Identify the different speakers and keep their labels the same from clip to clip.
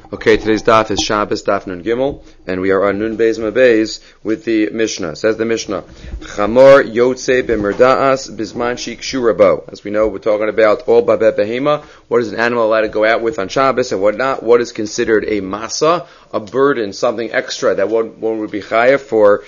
Speaker 1: Okay, today's daf is Shabbos daf Nun Gimel, and we are on Nun Beis Mabeis with the Mishnah. Says the Mishnah, Chamor Yotze b'merda'as bizman shikshura bo. As we know, we're talking about all babeh behema. What is an animal allowed to go out with on Shabbos and what not? What is considered a masa, a burden, something extra that one would be chayav for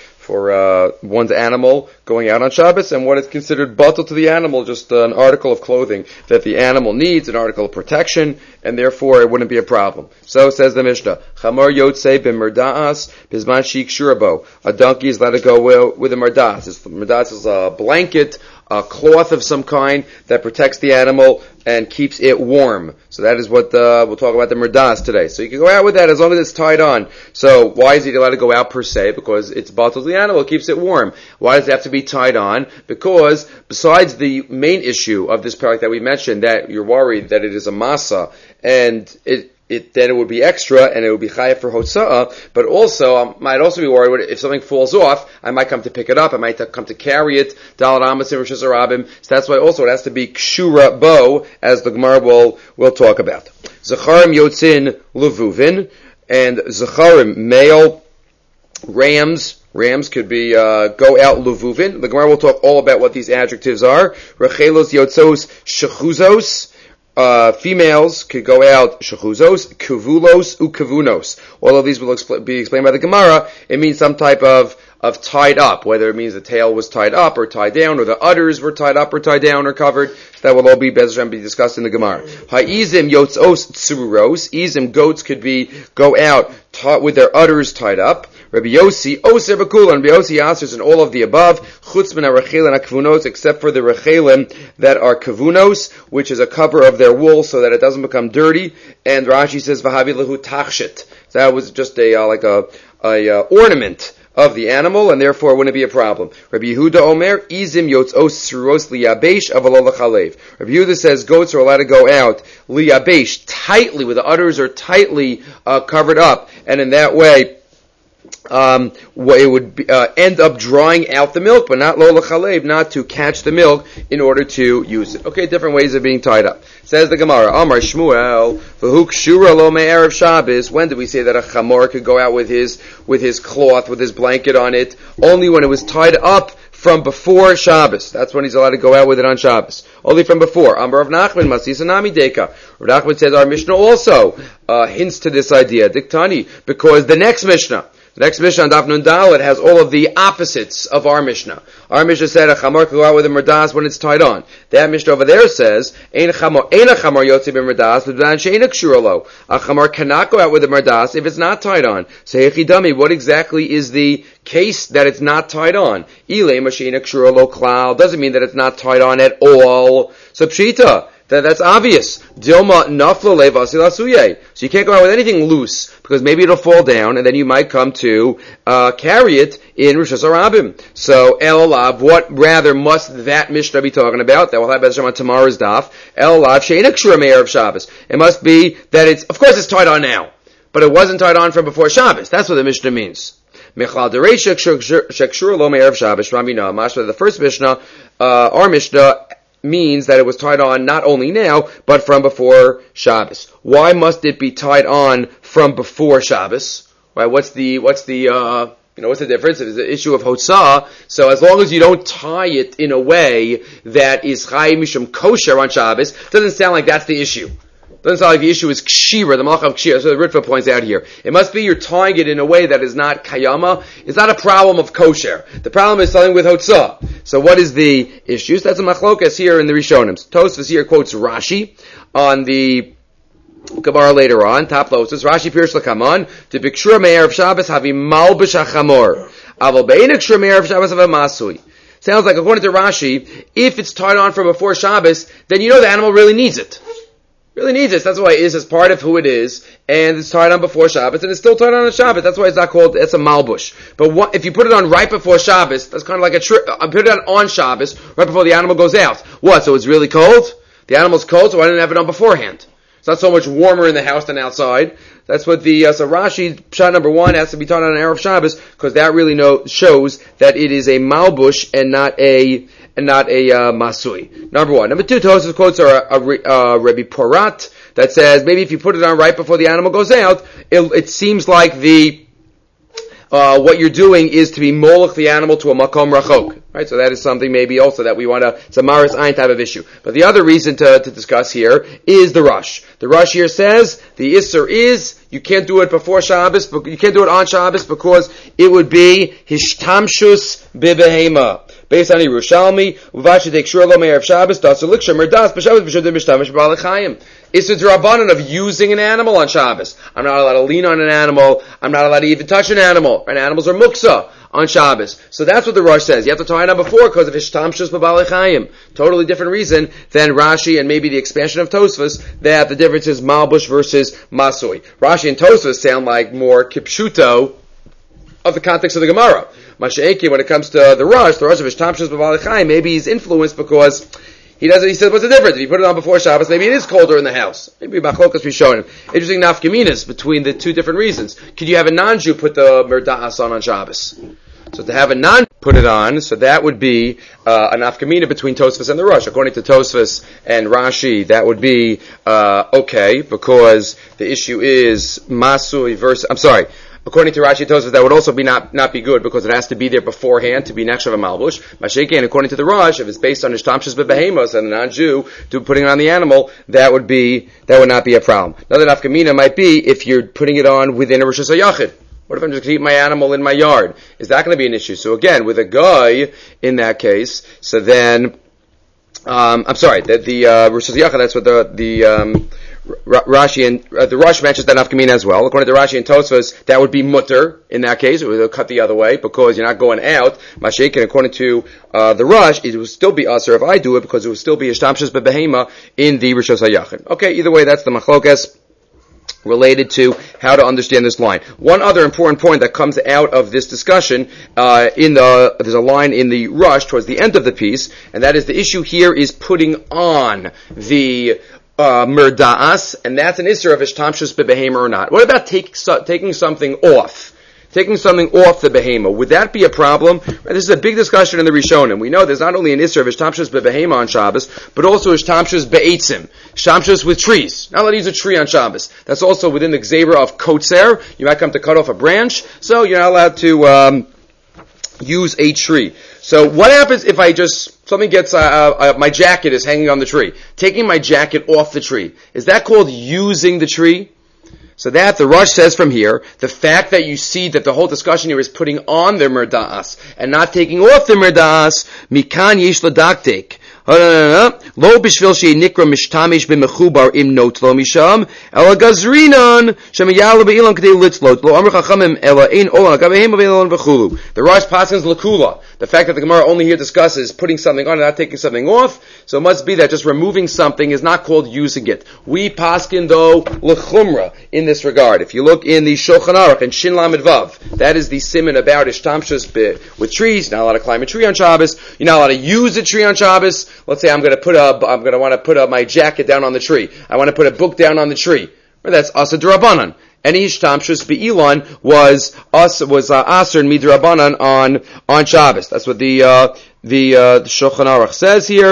Speaker 1: one's animal going out on Shabbos, and what is considered batel to the animal, just an article of clothing that the animal needs, an article of protection, and therefore it wouldn't be a problem. So says the Mishnah, Chamor Yotze b'merda'as bizman shikshura bo. A donkey is allowed to go with a merdas. Merdas is a blanket, a cloth of some kind that protects the animal and keeps it warm. So that is what we'll talk about the merdas today. So you can go out with that as long as it's tied on. So why is he allowed to go out per se? Because it's batel to the animal, it keeps it warm. Why does it have to be tied on? Because besides the main issue of this product that we mentioned, that you're worried that it is a masa and then it would be extra and it would be chayav for hotza'ah, but also I might also be worried if something falls off, I might come to pick it up, I might come to carry it, dalad amas and rishus harabim. So that's why also it has to be kshura bo, as the Gemara will talk about. Zacharim yotzin levuvin, and zacharim male rams could be go out levuvin. The Gemara will talk all about what these adjectives are. Rechelos yotzos shechuzos. Females could go out shechuzos, kavulos, ukavunos. All of these will be explained by the Gemara. It means some type of tied up, whether it means the tail was tied up or tied down, or the udders were tied up or tied down or covered. So that will all be discussed in the Gemara. Ha'izim yotzos tsururos. Izim, goats could go out with their udders tied up. Rabbi Yossi, Oser B'Kulan, Rabbi Yossi answers in all of the above, Chutz min ha'rechelim ha'kavunos, except for the rechelim that are kavunos, which is a cover of their wool so that it doesn't become dirty. And Rashi says, V'havi lehu tachshit. So that was just a ornament of the animal, and therefore it wouldn't be a problem. Rabbi Yehuda Omer, Izim yotzos suros liyabesh avalol l'chalev. Rabbi Yehuda says goats are allowed to go out liyabesh, tightly, with the udders are tightly covered up, and in that way, it would end up drawing out the milk, but not lo l'chalev, not to catch the milk in order to use it. Okay, different ways of being tied up. Says the Gemara, Amar Shmuel, v'hu kshura lo me'erev Shabbos. When did we say that a chamor could go out with his cloth, with his blanket on it? Only when it was tied up from before Shabbos. That's when he's allowed to go out with it on Shabbos. Only from before. Amar Rav Nachman, Masisa Nami Deka. Rav Nachman says our Mishnah also hints to this idea, Diktani, because the next Mishnah on Daf Nun Dalet has all of the opposites of our Mishnah. Our Mishnah said a chamor can go out with a merdas when it's tied on. That Mishnah over there says ein a chamor yotzi b'merdas b'dan she'eina kshura lo. A chamor cannot go out with a merdas if it's not tied on. So hechidami, what exactly is the case that it's not tied on? Ilei mashe'eina kshura lo klal doesn't mean that it's not tied on at all. So pshita, that's obvious. Dilma nafla levasil asuye. So you can't go out with anything loose, because maybe it'll fall down, and then you might come to carry it in rishus harabim. So el alav, what rather must that Mishnah be talking about? That will have Bezram on tomorrow's daf. El alav she'eina kshura me'erev Shabbos. It must be that of course it's tied on now, but it wasn't tied on from before Shabbos. That's what the Mishnah means. Mechal dereisha shekshura lo me'erev Shabbos. Ramina mashma. The first Mishnah, our Mishnah, means that it was tied on not only now, but from before Shabbos. Why must it be tied on from before Shabbos? Right? What's the difference? It's the issue of hotzah. So as long as you don't tie it in a way that is chayim mishum kosher on Shabbos, it doesn't sound like that's the issue. Doesn't sound like the issue is kshira, the malach of kshira. So the Ritva points out here. It must be you're tying it in a way that is not kayama. It's not a problem of kosher. The problem is something with hotzah. So what is the issue? So that's a machlokas here in the Rishonim. Tosfos here quotes Rashi on the Gemara later on. Top Tosfos. Rashi Pirush Lakaman to bikshura me'erev Shabbos havi malbish hachamor. Aval be'ein kshura me'erev Shabbos havi masui. Sounds like, according to Rashi, if it's tied on from before Shabbos, then you know the animal really needs it. Really needs it. That's why it is as part of who it is, and it's tied on before Shabbos, and it's still tied on Shabbos. That's why it's not called, it's a malbush. But if you put it on right before Shabbos, that's kind of like put it on Shabbos, right before the animal goes out. What, so it's really cold? The animal's cold, so I didn't have it on beforehand. It's not so much warmer in the house than outside. That's what so Rashi, shot number one, has to be tied on an Erev Shabbos, because that really shows that it is a malbush and not a masui. Number one. Number two, Tosfos quotes are Rabbi Porat, that says maybe if you put it on right before the animal goes out, it seems like what you're doing is to be molech the animal to a makom rachok, right? So that is something maybe also that we want to, it's a maris ayin type of issue. But the other reason to discuss here is the Rush. The Rush here says the Isser is, you can't do it before Shabbos, but you can't do it on Shabbos because it would be hishtamshus bibehema. Based on Yerushalmi, Uvashi take shur lo me'erev Shabbos, das uliksha merdas b'Shabbos b'shudim b'shtamish b'balachayim. It's a drabanan of using an animal on Shabbos. I'm not allowed to lean on an animal. I'm not allowed to even touch an animal. And animals are muksa on Shabbos. So that's what the Rosh says. You have to tie it on before because of hishtamshus b'balachayim. Totally different reason than Rashi and maybe the expansion of Tosfos that the difference is malbush versus masui. Rashi and Tosfos sound like more kipshuto of the context of the Gemara. Masha'eki, when it comes to the Rosh of Ishtamshus b'balachayim, maybe he's influenced because he says, what's the difference? If you put it on before Shabbos, maybe it is colder in the house. Maybe Bachlokas be showing him. Interesting nafkaminas between the two different reasons. Could you have a non-Jew put the merda'as on Shabbos? So to have a non put it on, so that would be a nafkamina between Tosfos and the Rosh. According to Tosfos and Rashi, that would be okay, because the issue is masui versus, according to Rashi and Tosfos, that would also be not be good because it has to be there beforehand to be nechshav a malbush. Masha'eki, and according to the Rosh, if it's based on ishtamshus b'behemos and a non-Jew putting it on the animal, that would not be a problem. Another nafkamina might be if you're putting it on within a Rosh Hashanah. What if I'm just going to keep my animal in my yard? Is that going to be an issue? So again, with a guy in that case, so then, that the Rosh Hashanah, that's what the Rashi and the Rosh mentions that nafkamina as well. According to Rashi and Tosfos, that would be mutter in that case. It would cut the other way because you're not going out. Masha'ek, and according to the Rosh, it would still be usher if I do it because it would still be ishtamshus b'behema in the Rosh Hashanah. Okay, either way, that's the machlokas related to how to understand this line. One other important point that comes out of this discussion, there's a line in the Rush towards the end of the piece, and that is the issue here is putting on the merda'as, and that's an isser of ishtamshus b'behema or not. What about taking something off? Taking something off the behema, would that be a problem? This is a big discussion in the Rishonim. We know there's not only an isser of ishtamshus b'behema on Shabbos, but also ishtamshus be'etzim, ishtamshus with trees. Not allowed to use a tree on Shabbos. That's also within the gzeira of kotzer. You might come to cut off a branch, so you're not allowed to use a tree. So what happens if something gets, my jacket is hanging on the tree. Taking my jacket off the tree. Is that called using the tree? So that, the Rush says from here, the fact that you see that the whole discussion here is putting on the merda'as and not taking off the merda'as, mikan yesh ladaktek. Lo bishvil shei nikra mishtamish b'mechubar im not lo misham, ela gazrinan shemayala be'ilan k'dei litzlot, lo amr chachamim ela ein olam agabehem aveilon v'chulu. The Rush passes lakula. The fact that the Gemara only here discusses putting something on and not taking something off, so it must be that just removing something is not called using it. We paskin though l'chumra in this regard. If you look in the Shulchan Aruch and Shin Lamed Vav, that is the siman about ishtamshus with trees. You're not allowed to climb a tree on Shabbos. You're not allowed to use a tree on Shabbos. Let's say I'm going to want to put my jacket down on the tree. I want to put a book down on the tree. Well, that's asa d'Rabbanan. Any ishtamshus be'ilan was aser and midrabanan on Shabbos. That's what the Shulchan Aruch says here.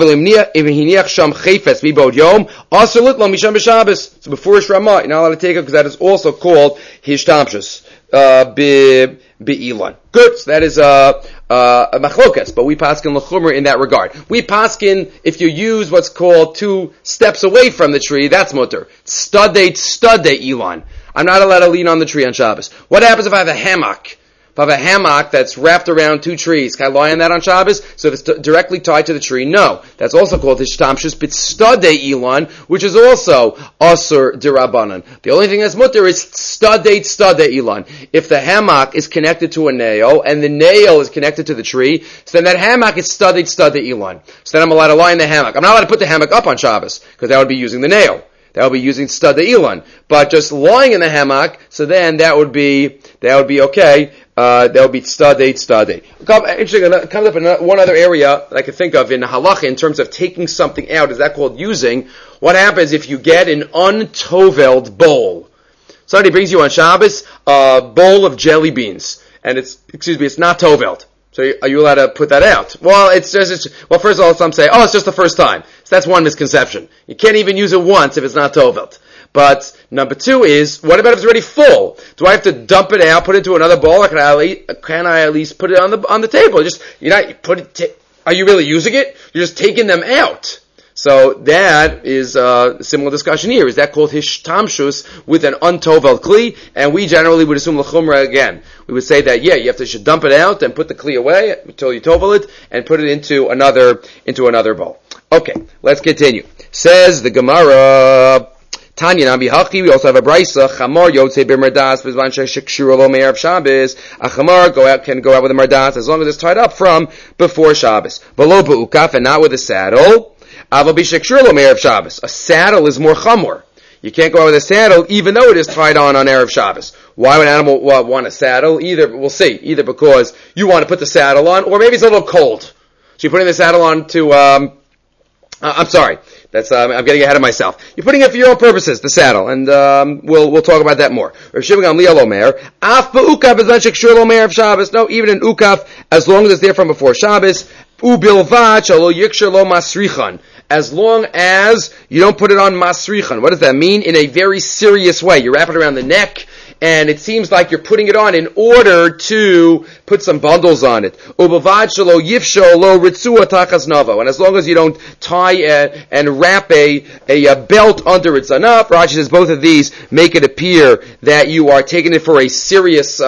Speaker 1: So before Rosh Ramah, you're not allowed to take it because that is also called hishtamshus be'ilan. Good. So that is a machlokas, but we paskin l'chumer in that regard. We paskin if you use what's called 2 steps away from the tree, that's mutter. Studate ilan. I'm not allowed to lean on the tree on Shabbos. What happens if I have a hammock? If I have a hammock that's wrapped around 2 trees, can I lie on that on Shabbos? So if it's directly tied to the tree, no. That's also called hishtamshus b'stadei ilan, which is also asur d'Rabbanan. The only thing that's mutter is stadei ilan. If the hammock is connected to a nail, and the nail is connected to the tree, so then that hammock is stadei ilan. So then I'm allowed to lie in the hammock. I'm not allowed to put the hammock up on Shabbos, because that would be using the nail. That would be using stada ilan. But just lying in the hammock, so then that would be okay. That would be stade. Interesting, it comes up in one other area that I can think of in halacha in terms of taking something out. Is that called using? What happens if you get an untoveld bowl? Somebody brings you on Shabbos a bowl of jelly beans, and it's not toveld. So are you allowed to put that out? Well, well, first of all, some say, it's just the first time. So that's one misconception. You can't even use it once if it's not tovelt. But number two is, what about if it's already full? Do I have to dump it out, put it into another bowl, or can I at least put it on the table? Are you really using it? You're just taking them out. So that is a similar discussion here. Is that called hishtamshus with an untovel kli? And we generally would assume l'chumra again. We would say that, you should dump it out and put the kli away until you tovel it and put it into another bowl. Okay, let's continue. Says the Gemara, Tanya Nabi Haki, we also have a brisa, Chamar Yotze b'merdas b'zman shekshur lo me'erev Shabbos. A chamar can go out with a merdas as long as it's tied up from before Shabbos. V'lo b'ukaf, and not with a saddle. A saddle is more chamor. You can't go out with a saddle even though it is tied on Erev Shabbos. Why would an animal want a saddle? Either because you want to put the saddle on, or maybe it's a little cold. So you're putting the saddle on to, I'm sorry. I'm getting ahead of myself. You're putting it for your own purposes, the saddle, and we'll talk about that more. No, even in ukaf, as long as it's there from before Shabbos, as long as you don't put it on masrichan. What does that mean? In a very serious way. You wrap it around the neck, and it seems like you're putting it on in order to put some bundles on it. And as long as you don't tie and wrap a belt under its zanaf, Rashi says both of these make it appear that you are taking it for a serious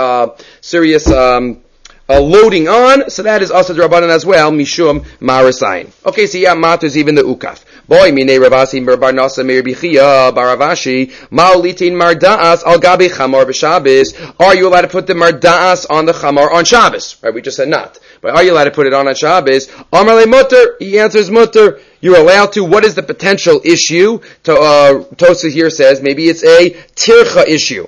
Speaker 1: loading on, so that is also Rabbanan as well, Mishum Marasayin. Okay, so Mat is even the Ukaf. Boy, Mine Ravasi Bar Nasa Meir Bichia Baravashi Maulitin Mardaas Al Gabi Chamor B'Shabbos. Are you allowed to put the Mardaas on the Chamor on Shabbos? Right, we just said not. But are you allowed to put it on Shabbos? Amar Le Mutter, he answers Mutter. You're allowed to. What is the potential issue? Tosa here says maybe it's a tircha issue.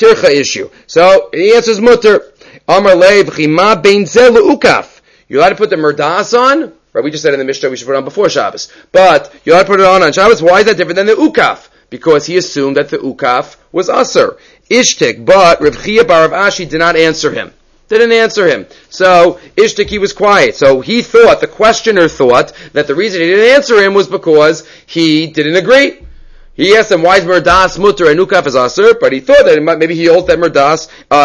Speaker 1: So he answers Mutter. Amar Le V'chima Bein Zel Ukaf. You're allowed to put the Merdas on? Right, we just said in the Mishnah we should put it on before Shabbos. But you're allowed to put it on Shabbos. Why is that different than the Ukaf? Because he assumed that the Ukaf was Aser. Ishtik, but Rav Chia bar Rav Ashi did not answer him. Didn't answer him. So, Ishtik, he was quiet. So the questioner thought that the reason he didn't answer him was because he didn't agree. He asked him, why is Merdas Mutter and Ukaf is Aser? But he thought that maybe he holds that Merdas,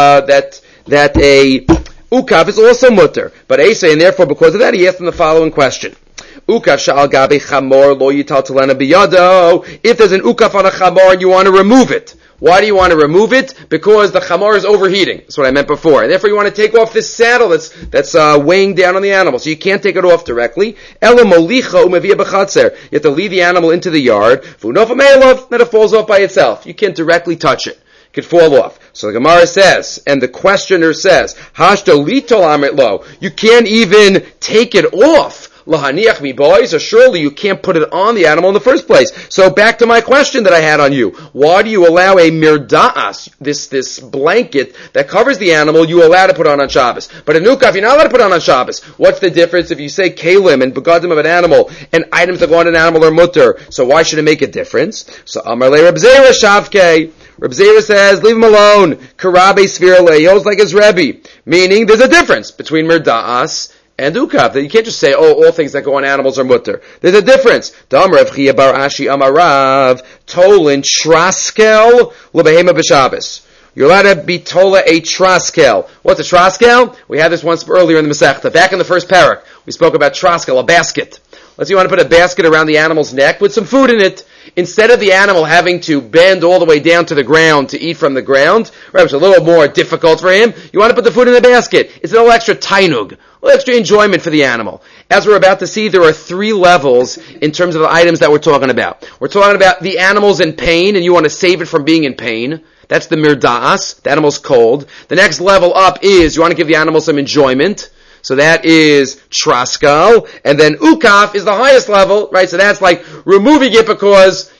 Speaker 1: that a Ukaf is also Mutter. But Asa, and therefore because of that, he asked him the following question. Ukaf sha'al gabi chamor lo yital telena biyado. If there's an ukaf on a chamor and you want to remove it, why do you want to remove it? Because the chamor is overheating. That's what I meant before. And therefore you want to take off this saddle that's weighing down on the animal. So you can't take it off directly. Ela molicha umevia b'chatzer. You have to lead the animal into the yard. V'unofa me'elav, then it falls off by itself. You can't directly touch it. It could fall off. So the Gemara says, and the questioner says, Hashto litol amit lo. You can't even take it off. Lahaniach mi boy, so surely you can't put it on the animal in the first place. So back to my question that I had on you. Why do you allow a mirda'as, this blanket that covers the animal, you allow to put on Shabbos? But a nukaf, you're not allowed to put on Shabbos. What's the difference if you say kalim and begadim of an animal, and items that go on an animal are mutter? So why should it make a difference? So Amar le Reb Zera shavke. Reb Zera says, leave him alone. Karabe svirle, he holds like his Rebbe. Meaning, there's a difference between mirda'as and ukaf. That you can't just say, all things that go on animals are mutter. There's a difference. Dam Rav Chia bar Ashi Amarav Tolin Traskel Lebehema B'Shabbos. You're allowed to be tola a traskel. What's a traskel? We had this once earlier in the Masechta. Back in the first parak, we spoke about traskel, a basket. Let's say you want to put a basket around the animal's neck with some food in it. Instead of the animal having to bend all the way down to the ground to eat from the ground, right, which is a little more difficult for him, you want to put the food in the basket. It's a little extra tainug, a little extra enjoyment for the animal. As we're about to see, there are 3 levels in terms of the items that we're talking about. We're talking about the animal's in pain, and you want to save it from being in pain. That's the mirda'as. The animal's cold. The next level up is you want to give the animal some enjoyment. So that is traskal. And then ukaf is the highest level, right? So that's like removing it because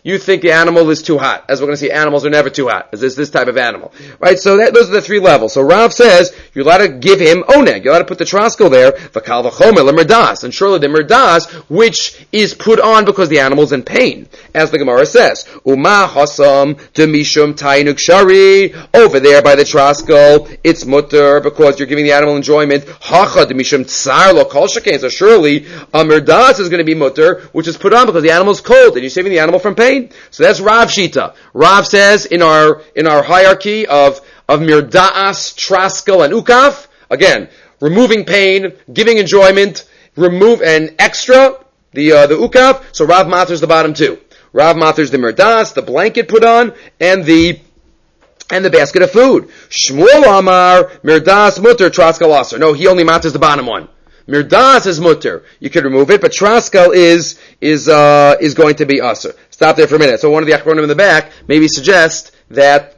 Speaker 1: you think the animal is too hot. As we're going to see, animals are never too hot. As this type of animal. Right? So those are the three levels. So Rav says, you're allowed to give him oneg. You're allowed to put the troskel there, v'kal v'chomer l'merdas. And surely the merdas, which is put on because the animal's in pain. As the Gemara says, Uma hasam demishum tainuk shari. Over there by the troskel, it's mutter because you're giving the animal enjoyment. Hacha demishum tsar lo kol shekain. So surely a merdas is going to be mutter, which is put on because the animal's cold and you're saving the animal from pain. So that's Rav Shita. Rav says in our hierarchy of mirdaas, traskel, and ukaf, again, removing pain, giving enjoyment, remove and extra, the ukaf, so Rav Mater's the bottom two. Rav Mater's the mirdas, the blanket put on, and the basket of food. Shmuel Amar, mirdas mutter, traskel aser. No, he only Mater's the bottom one. Mirdas is mutter. You could remove it, but traskel is going to be aser. Stop there for a minute. So one of the achronim in the back maybe suggest that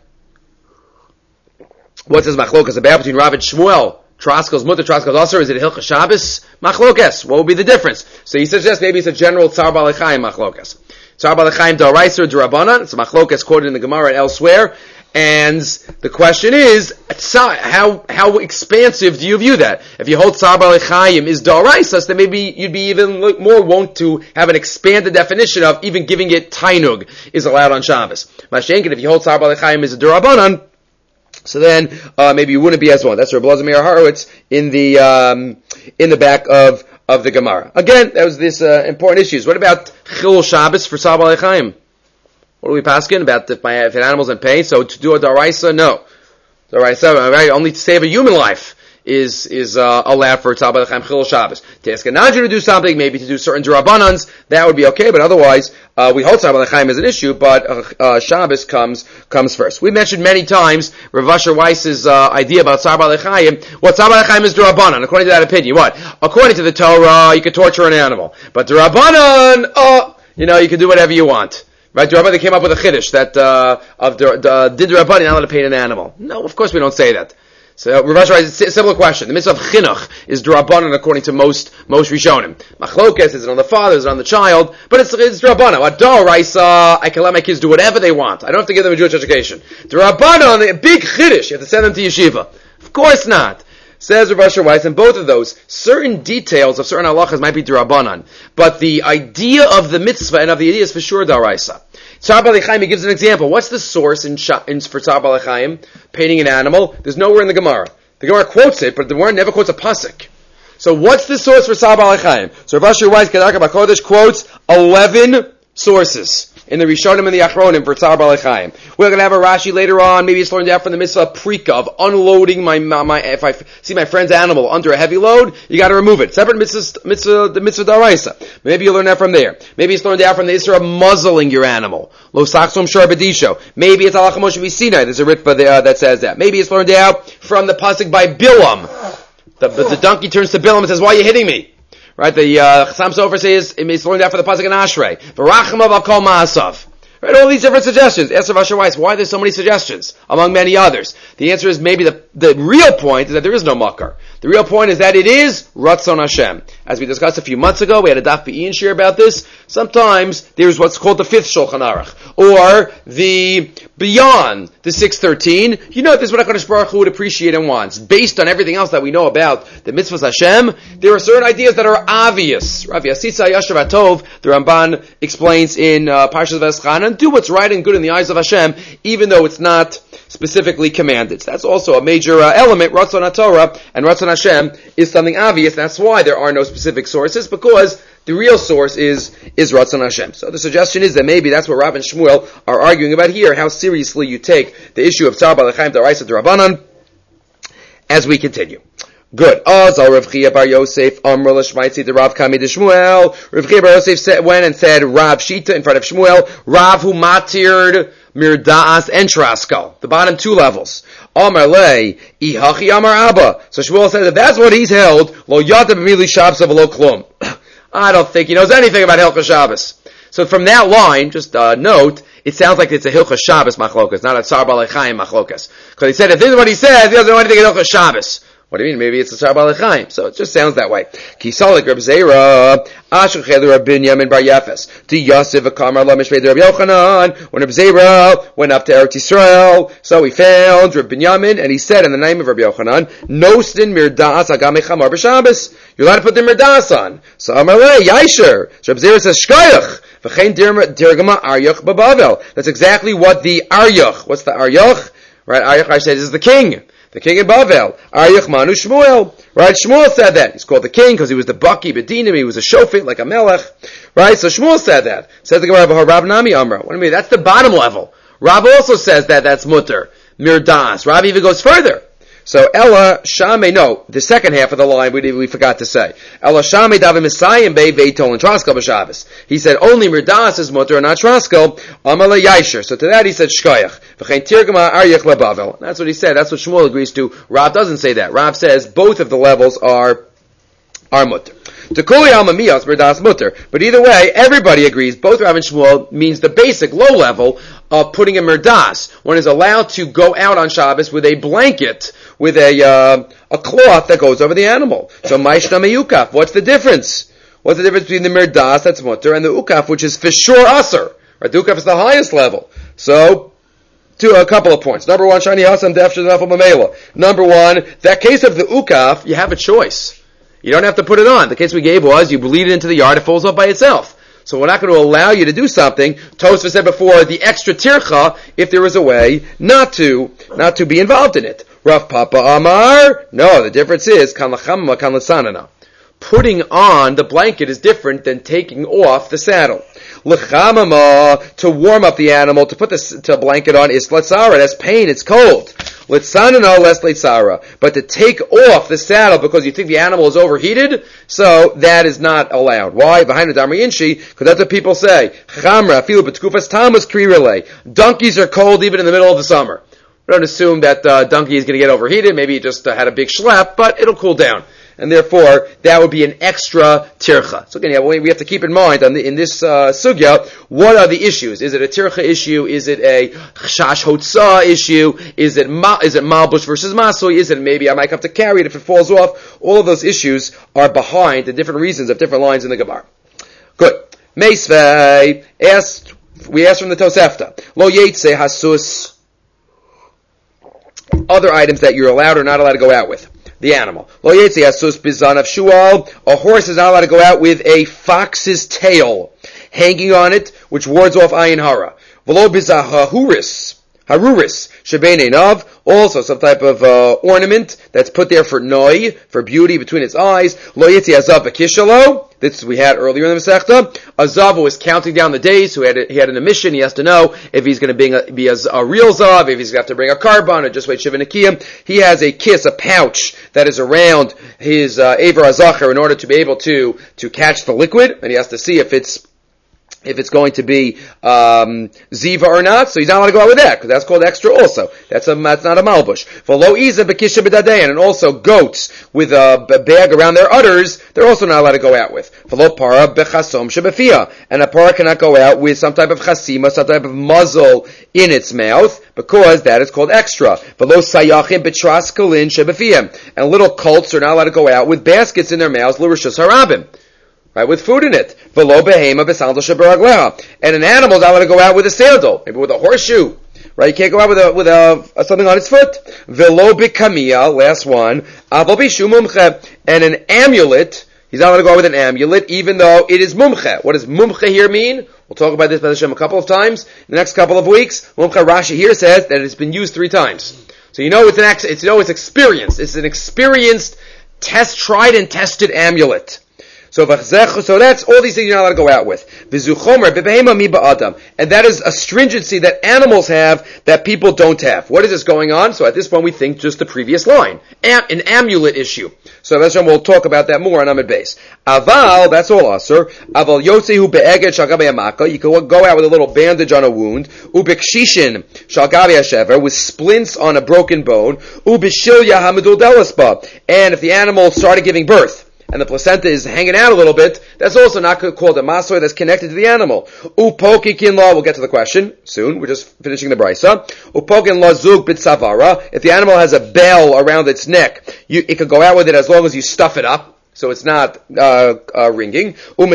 Speaker 1: what's his machlokas about between Rav and Shmuel? Traskel's mutter, traskel's aser. Is it Hilchas Shabbos? Machlokas. What would be the difference? So he suggests maybe it's a general tzar balechayim machlokas. Tzar balechayim da'oraisa d'Rabbanan. It's a machlokas quoted in the Gemara and elsewhere. And the question is, how expansive do you view that? If you hold tzar balechayim is da'oraisa, then maybe you'd be even more wont to have an expanded definition of even giving it tainug is allowed on Shabbos. Mashenkin, if you hold tzar balechayim is a d'Rabbanan, so then maybe you wouldn't be as one. That's Reb Elazar Meir Horowitz in the back of the Gemara. Again, that was this important issues. What about Chilul Shabbos for tzar balechayim? What are we pasking about if an animal's in pain? So to do a daraisa, no. Daraisa, right? Only to save a human life is allowed for tzar balechayim chilul Shabbos. To ask a Najir to do something, maybe to do certain durabanans, that would be okay. But otherwise, we hold tzar balechayim as an issue, but Shabbos comes first. We mentioned many times Rav Asher Weiss's idea about tzar balechayim. What tzar balechayim is durabanan, according to that opinion. What? According to the Torah, you could torture an animal, but durabanan, you can do whatever you want. Right, the Rabbi came up with a chiddush that did the Rabbi not let to paint an animal? No, of course we don't say that. So Rav Asher writes a similar question. The mitzvah of chinuch is drabanan according to most Rishonim. Machlokes is it on the father, is it on the child? But it's drabanan. Adoraisa, I can let my kids do whatever they want. I don't have to give them a Jewish education. Drabanan, a big chiddush. You have to send them to yeshiva. Of course not. Says Rav Asher Weiss, in both of those, certain details of certain halachas might be drabanan, but the idea of the mitzvah and of the idea is for sure daraisa. Tzar balechayim, he gives an example. What's the source for tzar balechayim? Painting an animal. There's nowhere in the Gemara. The Gemara quotes it, but the Gemara never quotes a pasuk. So what's the source for tzar balechayim? So Rav Asher Weiss, Kedarka Bakodesh, quotes 11 sources in the Rishonim and the Achronim for tzar balechayim. We're going to have a Rashi later on. Maybe it's learned out from the mitzvah prika of unloading my if I see my friend's animal under a heavy load, you got to remove it. Separate the mitzvah daraisa. Maybe you learn that from there. Maybe it's learned out from the Isra of muzzling your animal. Lo sachsom shar bedisho. Maybe it's halacha Moshe Sinai. There's a ritva there that says that. Maybe it's learned out from the pasuk by Bilam. The donkey turns to Bilam and says, "Why are you hitting me?" Right, the Chassam Sofer says it's learned out for the pasuk in Ashrei. V'rachamav al kol ma'asav. Right, all these different suggestions. Ask Rav Asher Weiss, why there's so many suggestions among many others? The answer is maybe the real point is that there is no makar. The real point is that it is Ratzon Hashem. As we discussed a few months ago, we had a Daf Be'in share about this. Sometimes there's what's called the fifth Shulchan Aruch, or the beyond the 613. This is what HaKadosh Baruch Hu would appreciate and wants. Based on everything else that we know about the mitzvahs Hashem, there are certain ideas that are obvious. Rav Yasitza Yashav Atov, the Ramban explains in Parshas V'eschanan, do what's right and good in the eyes of Hashem, even though it's not specifically commanded. So that's also a major element. Ratzon HaTorah and Ratzon Hashem is something obvious. That's why there are no specific sources, because the real source is Ratzon Hashem. So the suggestion is that maybe that's what Rav and Shmuel are arguing about here, how seriously you take the issue of tzar balechayim daraisa d'Rabbanan, as we continue. Good. Azal Rav Chia bar Yosef Amr l'shmaitzi the Rav Kami de Shmuel. Rav Chia bar Yosef went and said Rav Shita in front of Shmuel. Rav who matired mirdaas and traskal, the bottom two levels. Amar le ihachi Amar Abba. So Shmuel said that that's what he's held. Lo yata b'mili Shabbos v'lo klum. I don't think he knows anything about Hilchos Shabbos. So from that line, just note, it sounds like it's a Hilchos Shabbos machlokas, not a tzar balechayim machlokas. Because he said if this is what he says, he doesn't know anything about Hilchos Shabbos. What do you mean? Maybe it's a Tzar Baalei Chaim. So it just sounds that way. Kisalik Reb Zera, Asher Chelu Reb Binyamin Bar Yefes, Di Yosef Akamar La Mishpei Reb Yochanan, when Reb Zera went up to Eretz Yisrael, so he found Reb Binyamin, and he said in the name of Reb Yochanan, Nostin Mirdas Agame Chamar B'Shabbos. You're allowed to put the Mirdas on. So Amar Le, Yaisher. So Reb Zera says, Shkoyach. That's exactly what the Aryach. What's the Aryach? Right, Aryach, I said, is the king in Bavel. Aryach Manu Shmuel. Right, Shmuel said that. He's called the king because he was the Baki Bedinim, he was a Shofet, like a Melech. Right, so Shmuel said that. Says the Gemara, Rav Nami Amra. What do you mean? That's the bottom level. Rav also says that that's mutter. Mirdas. Rav even goes further. So Ella Shame, no, the second half of the line we forgot to say. Ella Shame Davim Misayim Bei Veitol and Traskel B'Shabbos. He said only Mirdas is mutter and not Traskel. Amala Yaisher. So to that he said Shkoyach. V'chein Tirgama Aryach LeBavel. That's what he said. That's what Shmuel agrees to. Rav doesn't say that. Rav says both of the levels are mutter. To Kuli Alma Miyos Mirdas mutter. But either way, everybody agrees. Both Rav and Shmuel means the basic low level of putting a Mirdas. One is allowed to go out on Shabbos with a blanket, with a cloth that goes over the animal. So Maishna Meyukaf. What's the difference? What's the difference between the Mirdas, that's mutter, and the Ukaf, which is for sure Aser? Right? The Ukaf is the highest level. So, a couple of points. Number one, Shani Hasam Defshah Nafal Mamela. Number one, that case of the Ukaf, you have a choice. You don't have to put it on. The case we gave was, you bleed it into the yard, it falls off by itself. So we're not going to allow you to do something. Tosfos said before, the extra tircha, if there is a way not to be involved in it. Rav Papa Amar, no, the difference is, kan lachamma kan l'sanana. Putting on the blanket is different than taking off the saddle. L'chamama, to warm up the animal, to put the blanket on, is latzara, that's pain, it's cold. L'tsanana, less latzara. But to take off the saddle because you think the animal is overheated, so that is not allowed. Why? Behind the Damri Inshi, because that's what people say. Chamra, filu b'tkufas tamas kri relay. Donkeys are cold even in the middle of the summer. We don't assume that donkey is going to get overheated. Maybe he just had a big schlep, but it'll cool down. And therefore, that would be an extra tircha. So again, we have to keep in mind in this sugya, what are the issues? Is it a tircha issue? Is it a chash hotza issue? Is it malbush versus masui? Is it maybe I might have to carry it if it falls off? All of those issues are behind the different reasons of different lines in the Gemara. Good. Meisvei we asked from the Tosefta. Lo yetze hasus. Other items that you're allowed or not allowed to go out with. The animal. Lo yetzi asus bizan of shual. A horse is not allowed to go out with a fox's tail hanging on it, which wards off ayin hara. V'lo bizahahuris. Haruris, shebein also some type of ornament that's put there for noi, for beauty between its eyes. Lo yetzi azav v'kishalo. This we had earlier in the Masechta. Azav was counting down the days, so he had an emission. He has to know if he's going to be a real Zav, if he's going to have to bring a carbon, or just wait Shiva Nekiyim. He has a pouch that is around his Aver Azacher in order to be able to catch the liquid, and he has to see if it's going to be ziva or not, so he's not allowed to go out with that, because that's called extra also. That's not a malbush. V'lo iza b'kisha b'dadein, and also goats with a bag around their udders, they're also not allowed to go out with. V'lo para b'chasom shebefia, and a para cannot go out with some type of chasima, some type of muzzle in its mouth, because that is called extra. V'lo sayachim b'traskalin shebefia, and little colts are not allowed to go out with baskets in their mouths, l'rishus harabim. Right, with food in it. V'lo behema b'sandal shebaragleha. And an animal is not allowed to go out with a sandal, maybe with a horseshoe. Right, you can't go out with something on its foot. V'lo b'kamiyah, last one. Avol b'shu mumche. And an amulet, he's not allowed to go out with an amulet, even though it is mumche. What does mumche here mean? We'll talk about this by the Shem a couple of times. In the next couple of weeks, mumche Rashi here says that it's been used 3 times. So you know it's experienced. It's an experienced, tried and tested amulet. So that's all these things you're not allowed to go out with. And that is a stringency that animals have that people don't have. What is this going on? So at this point we think just the previous line. An amulet issue. So we'll talk about that more on Amid Beis. Aval, that's all asur. Aval yotzehu be'eged shalgabe amaka. You can go out with a little bandage on a wound. Ubekshishin shalgabe hashever, with splints on a broken bone. Ubeshilya hamidul delasba. And if the animal started giving birth, and the placenta is hanging out a little bit, that's also not called a masoy, that's connected to the animal. Upokikin law, we'll get to the question soon, we're just finishing the brisa. Upokin law zug bitsavara, if the animal has a bell around its neck, it could go out with it as long as you stuff it up, so it's not ringing.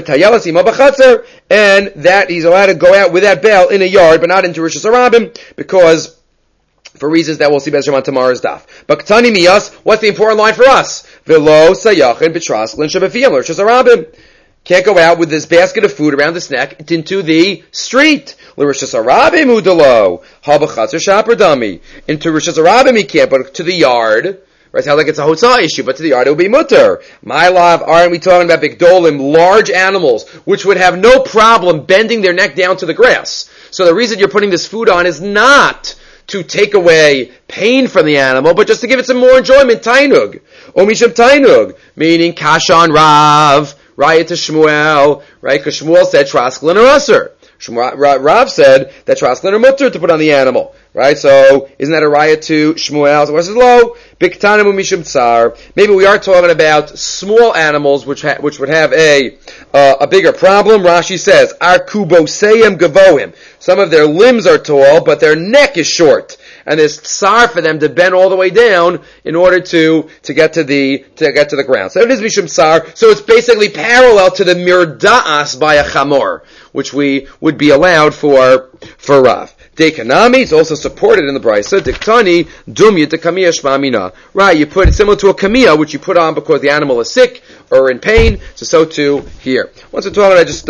Speaker 1: And that he's allowed to go out with that bell in a yard, but not into Rishus Harabim, because for reasons that we'll see better on tomorrow's daf. But Ketani Miyas, what's the important line for us? Velo sayachin b'traslin shabafiyam l'Rishus Harabim. Can't go out with this basket of food around his neck into the street. L'Rishus Harabim udalo habachatzer shaper dummy. Into Rishus Harabim he can't, but to the yard. Right, sounds like it's a hotzah issue, but to the yard it would be mutter. My love, aren't we talking about bigdolim, large animals, which would have no problem bending their neck down to the grass? So the reason you're putting this food on is not to take away pain from the animal, but just to give it some more enjoyment, tainug. Omisham tainug, meaning kashan rav, right, to Shmuel, right, because Shmuel said trasklin or usser. Rav said that trasklin or mutter to put on the animal. Right, so isn't that a raya to Shmuel? So what's it low? Biktanim mishum tsar. Maybe we are talking about small animals which would have a bigger problem. Rashi says, Ar kuboseyim gavohim. Some of their limbs are tall, but their neck is short, and there's tsar for them to bend all the way down in order to get to the ground. So it is mishum tsar. So it's basically parallel to the mirda'as by a chamor, which we would be allowed for Rav. Dekanami is also supported in the brisa. Diktani dumya dekamiya shmamina. Right, you put it similar to a kamiya, which you put on because the animal is sick or in pain. So too here. Once we're talking about just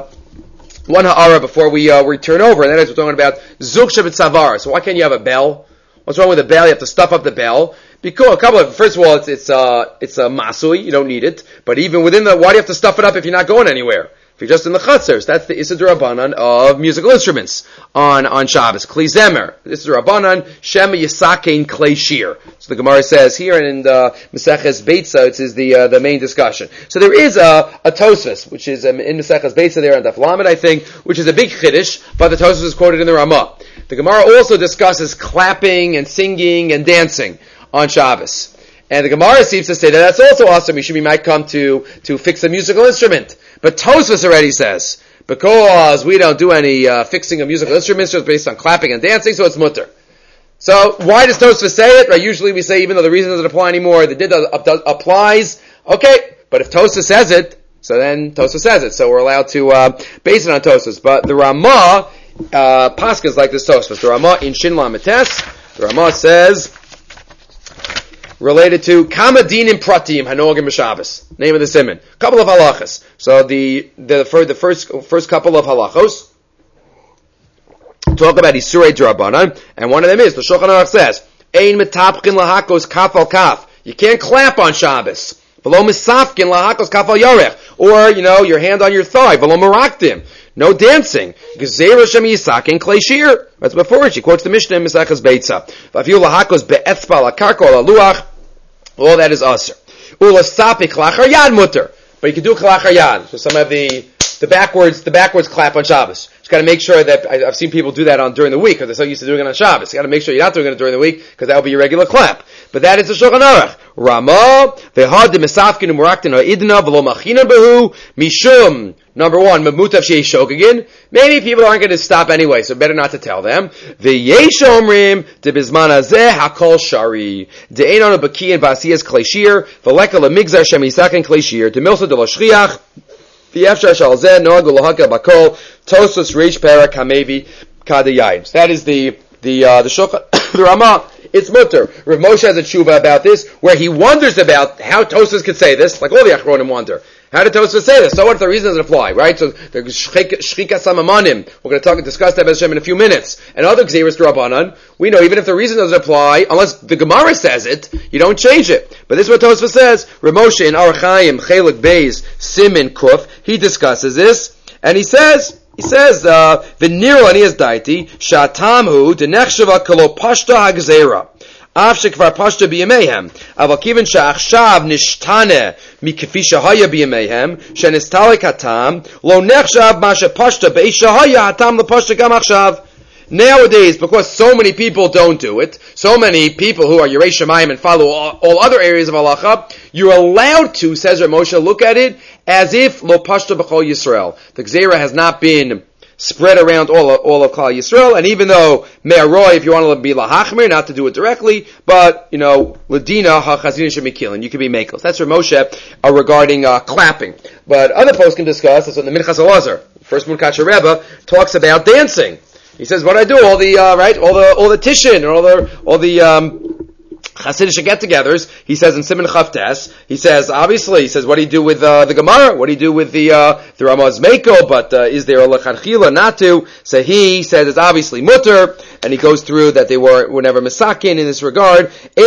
Speaker 1: one ha'ara before we turn over, and that is we're talking about zuk shabbat savar. So why can't you have a bell? What's wrong with a bell? You have to stuff up the bell. Because first of all, it's a masui. You don't need it. But even within why do you have to stuff it up if you're not going anywhere? If you're just in the chutzers, that's the Issa D'Rabbanan of musical instruments on Shabbos. Kli Zemer. Issa D'Rabbanan, Shema Yisakein Klei Shir. So the Gemara says here, and in the Maseches Beitza, it is the main discussion. So there is a Tosfos, which is in Maseches Beitza there on Daf Lamed, I think, which is a big chiddush, but the Tosfos is quoted in the Ramah. The Gemara also discusses clapping and singing and dancing on Shabbos. And the Gemara seems to say that that's also awesome. We might come to fix a musical instrument. But Tosfos already says, because we don't do any fixing of musical instruments just based on clapping and dancing, so it's mutter. So why does Tosfos say it? Right, usually we say even though the reason doesn't apply anymore, the did applies. Okay, but if Tosfos says it, so then Tosfos says it. So we're allowed to base it on Tosfos. But the Ramah paskas like this Tosfos. The Ramah in Shin Lametes, the Ramah says, related to Kama Dinim Pratim Hanogim B'Shabbos. Name of the siman. Couple of halachas. So the first couple of halachos talk about Isurei D'Rabbanan, and one of them is the Shulchan Aruch says Ein Metapchin Lahakos Kaf al Kaf. You can't clap on Shabbos. V'lo Misafkin Lahakos Kaf al Yarech. Or your hand on your thigh. V'lo Meraktim. No dancing. Gezerah Shem Yisakein Klei Shir. That's before it. She quotes the Mishnah in Maseches Beitza. V'afiu Lahakos Be'etzpa Lakarko Laluach. All that is aser. Ulasapik klachar yad mutter, but you can do klachar yad. So some of the backwards clap on Shabbos. Just got to make sure that I've seen people do that during the week because they're so used to doing it on Shabbos. You got to make sure you're not doing it during the week because that will be your regular clap. But that is the Shulchan Aruch. Rama vehad demisafkin umuraktin ha'idna v'lo machina behu mishum. Number one, memutav sheish shogegin. Maybe people aren't going to stop anyway, so better not to tell them. V'yesh omrim debizman hazeh hakol shari de'enon b'kiyin b'asiyas klei shir v'leka lemigzar shem yisaken klei shir demilsa de l'shchiach v'yefshar shal zeh noag u'lohaka bakol tosos reish perak hamevi kadayayim. That is the Shulchan the Ramah. It's mutter. Rav Moshe has a tshuva about this, where he wonders about how Tosfos could say this, like all the Achronim wonder. How did Tosfos say this? So what if the reason doesn't apply, right? So there's Shchika Samamanim. We're going to discuss that in a few minutes. And other Gzeirus D'Rabbanan, we know even if the reason doesn't apply, unless the Gemara says it, you don't change it. But this is what Tosfos says. Rav Moshe in Orach Chaim, Chelik Beis, Simin Kuf, he discusses this, and he says, V'niro aniyas daiti, sha'atamhu, denechshava kalo pashta ha'gzeira. Av shekvar pashta b'yamehem. Aval kiven sha'achshav nishtane mikefi shahaya b'yamehem, she'nistalik hatam, lo nechshav ma she'pashta be'esh shahaya hatam lepashta gam achshav. Nowadays, because so many people don't do it, so many people who are Yerei Shemayim and follow all other areas of halacha, you're allowed to, says Rav Moshe, look at it as if lo pashta b'chol Yisrael. The Gzeira has not been spread around all of Klal Yisrael, and even though Me'aroi, if you want to be lahachmir, not to do it directly, but, Ladina ha-chazina shemikilin, you can be makos. That's Rav Moshe regarding clapping. But other folks can discuss, that's what the Minchas Elazar, first Munkacher Rebbe, talks about dancing. He says, what do I do? All the Tishin, and all the Hasidic get-togethers, he says in Siman Chavtes, he says, what do you do with the Gemara? What do you do with the Ramaz Meiko? But is there a lechatchila not to? So he says it's obviously mutter, and he goes through that they were never misakin in this regard.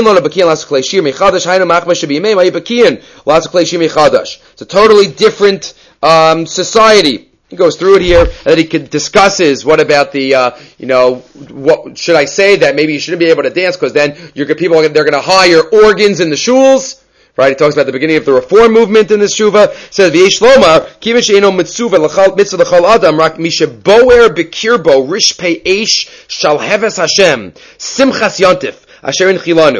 Speaker 1: It's a totally different society. He goes through it here, and then he discusses what about the, what should I say that maybe you shouldn't be able to dance because then they're going to hire organs in the shuls. Right? He talks about the beginning of the reform movement in this shuva. He says, "V'yesh lomar kivin she'eno mitzvah l'chol adam rak mishe boer bekirbo rish pei eish shal heves Hashem simchas yontif." He says,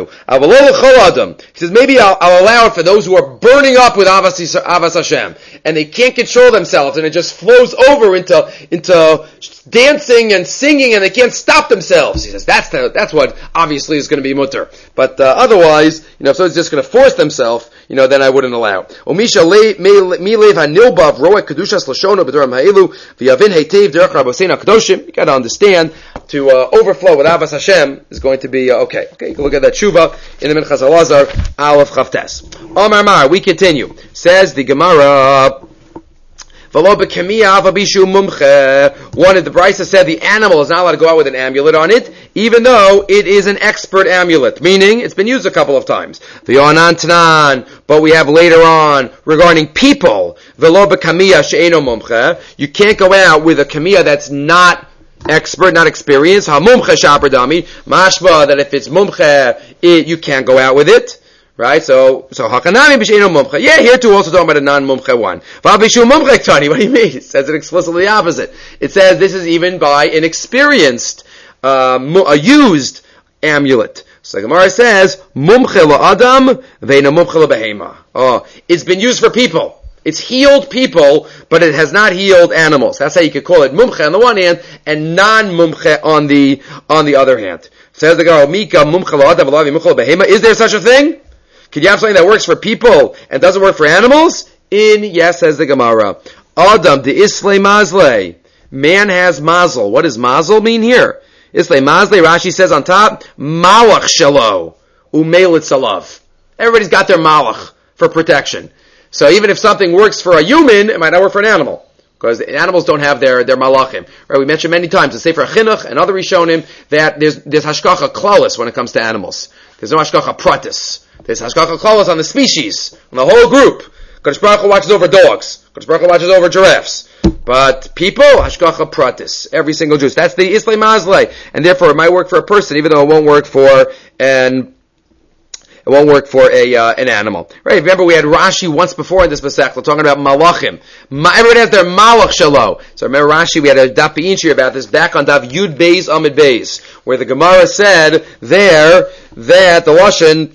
Speaker 1: maybe I'll allow it for those who are burning up with Avas Hashem, and they can't control themselves, and it just flows over into dancing and singing, and they can't stop themselves. He says, that's what obviously is going to be mutter. But otherwise, if someone's just going to force themselves, then I wouldn't allow it. You got to understand, to overflow with Avas Hashem is going to be okay. Okay, you can look at that tshuva in the Minchas Elazar, Aleph Chavtes. Omar Mar, we continue. Says the Gemara, one of the Brisa said the animal is not allowed to go out with an amulet on it, even though it is an expert amulet, meaning it's been used a couple of times. But we have later on regarding people, you can't go out with a kamiyah that's not expert, not experienced. Ha-mumche shapardami. Mashba, that if it's mumche, you can't go out with it. Right? So hakanami b'sheino mumche. Yeah, here too also talking about a non-mumche one. V'abishu mumche ktani. What do you mean? It says it explicitly the opposite. It says this is even by an experienced, a used amulet. So the Gemara says, mumche lo-adam, ve'no mumche lo-behema. Oh, it's been used for people. It's healed people, but it has not healed animals. That's how you could call it mumche on the one hand, and non-mumche on the other hand. Says the Gemara, Mika mumche lo-adam v'lo mumche lo-behema. Is there such a thing? Could you have something that works for people and doesn't work for animals? Yes, says the Gemara. Adam de isle mazle. Man has mazel. What does mazel mean here? Isle mazle, Rashi says on top, malach shelo umelit salav. Everybody's got their malach for protection. So even if something works for a human, it might not work for an animal. Because animals don't have their malachim. Right? We mentioned many times in Sefer Chinuch and other Rishonim that there's hashgacha klalis when it comes to animals. There's no hashgacha pratis. There's hashgacha klalis on the species, on the whole group. Kadosh Baruch Hu watches over dogs. Kadosh Baruch Hu watches over giraffes. But people, hashgacha pratis. Every single Jew. That's the Islay Mazlei. And therefore it might work for a person, even though it won't work for an animal. Right? Remember we had Rashi once before in this Masechta talking about malachim. Everyone has their malach shelo. So remember Rashi, we had a daf b'inchi about this back on daf Yud Beis Amid Beis, where the Gemara said there that the lashon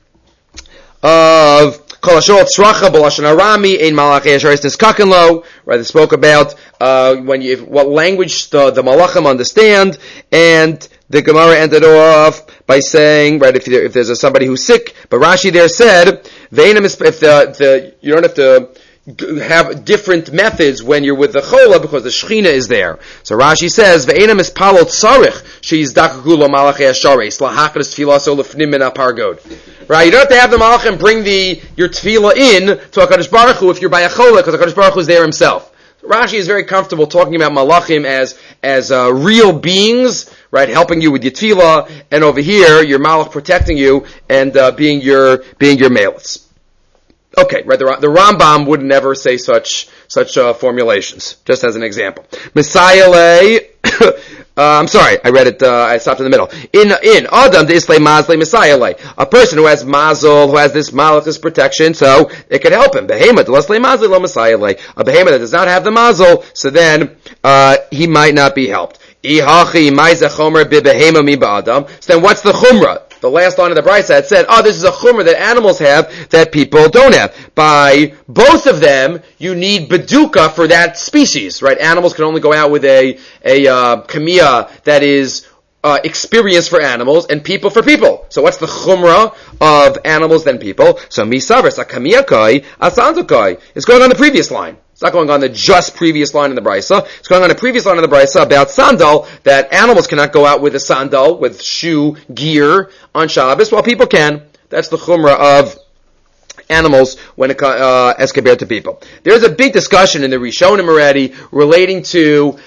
Speaker 1: of Kol Hashol Tzracha B'Lashon Arami Ein Malachei Asher Niskaken Lo. Right? They spoke about what language the malachim understand, and the Gemara ended off by saying, right, if there's somebody who's sick, but Rashi there said, you don't have to have different methods when you're with the chola because the shechina is there. So Rashi says, "Ve'enam is palot sarich she's dakagulo malachei asharis lahakras tfilaso lefnim min apargod." Right, you don't have to have the malachim bring your tefillah in to HaKadosh Baruch Hu if you're by a chola because HaKadosh Baruch Hu is there himself. Rashi is very comfortable talking about malachim as real beings, right, helping you with your tefillah, and over here your malach protecting you and being your malets. Okay, right. The Rambam would never say such formulations. Just as an example, Messiah lay. I'm sorry, I read it. I stopped in the middle. In Adam, the Islay Mazle Messiah lay. A person who has mazel, who has this malach, this protection, so it could help him. Behema the Islay Mazle lo Messiah lay. A behema that does not have the mazel, so then he might not be helped. then what's the chumrah? The last line of the Brisa had said, this is a chumrah that animals have that people don't have. By both of them, you need beduka for that species, right? Animals can only go out with a kamiyah that is experience for animals and people for people. So what's the chumrah of animals than people? So misavers, a kamiyah kai, a sandu kai. It's going on the previous line. It's not going on the just previous line in the Brisa. It's going on the previous line in the Brisa about sandal, that animals cannot go out with a sandal, with shoe, gear, on Shabbos, while people can. That's the chumrah of animals when it as compared to people. There's a big discussion in the Rishonim already relating to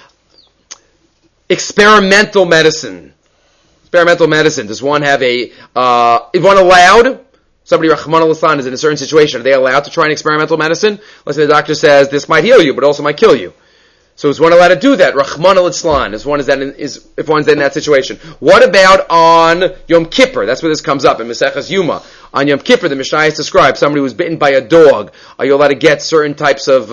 Speaker 1: experimental medicine. Experimental medicine. Does one have is one allowed? Somebody, Rahman al-Islam, is in a certain situation. Are they allowed to try an experimental medicine? Let's say the doctor says, this might heal you, but also might kill you. So is one allowed to do that? Rahman al-Islam, if one's in that situation. What about on Yom Kippur? That's where this comes up in Maseches Yuma. On Yom Kippur, the Mishnah describes somebody who was bitten by a dog. Are you allowed to get certain types of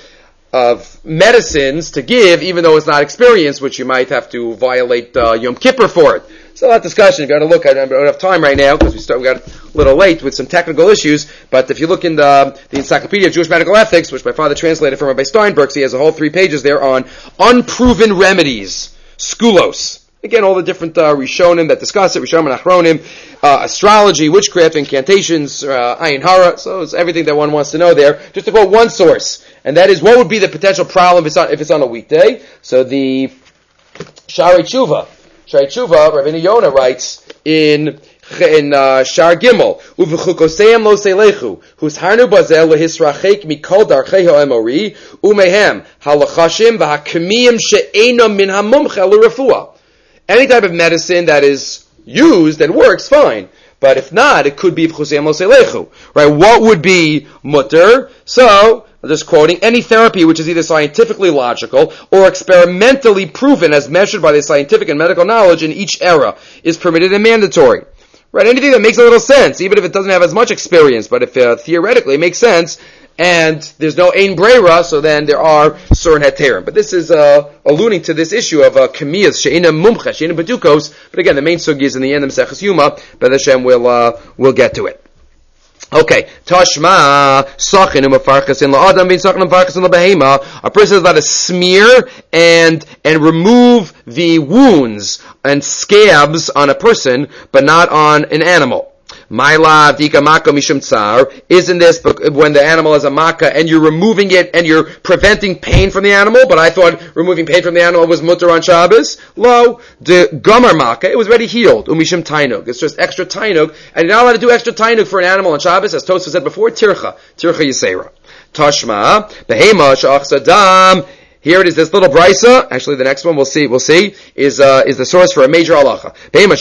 Speaker 1: medicines to give, even though it's not experienced, which you might have to violate Yom Kippur for it? So that discussion, if you got to look, I don't have time right now because we got a little late with some technical issues, but if you look in the Encyclopedia of Jewish Medical Ethics, which my father translated from Rabbi Steinberg, so he has a whole 3 pages there on unproven remedies, skulos. Again, all the different Rishonim that discuss it, Rishonim and Achronim, astrology, witchcraft, incantations, Ayin Hara, so it's everything that one wants to know there. Just to quote one source, and that is what would be the potential problem if it's on a weekday. So the Sha'arei Tshuva, Rabbeinu Yonah writes in Shar Gimel, Uvechukoseim lo seilechu, husharnu bazel lehisrachek mikol darchei ha'emori, umehem halachashim v'hakemiyim she'enam min hamumche l'refuah. Any type of medicine that is used and works, fine. But if not, it could be v'chukoseim lo seilechu. Right? What would be mutter? So, I'm just quoting, any therapy which is either scientifically logical or experimentally proven as measured by the scientific and medical knowledge in each era is permitted and mandatory. Right? Anything that makes a little sense, even if it doesn't have as much experience, but if theoretically it makes sense, and there's no ein breira, so then there are certain heterim. But this is alluding to this issue of kamiyas, she'ina mumcha, she'ina bedukos, but again, the main sugi is in the end of Maseches Yuma, but Hashem will get to it. Okay, Tashma, Sachin u'mafarchas in la'adam, v'in Sachin u'mafarchas in la'behema. A person is allowed to smear and remove the wounds and scabs on a person, but not on an animal. Isn't this when the animal is a makkah and you're removing it and you're preventing pain from the animal? But I thought removing pain from the animal was mutter on Shabbos. Lo, the gomer makkah, it was already healed. Umishim tainug. It's just extra tainug. And you're not allowed to do extra tainug for an animal on Shabbos, as Tosfos said before, tircha yisera. Tashma, behema sha'achsa dam. Here it is, this little brisa. Actually, the next one we'll see is the source for a major halacha.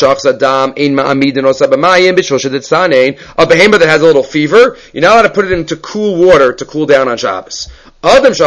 Speaker 1: A behema that has a little fever, you're not allowed to put it into cool water to cool down on Shabbos. And a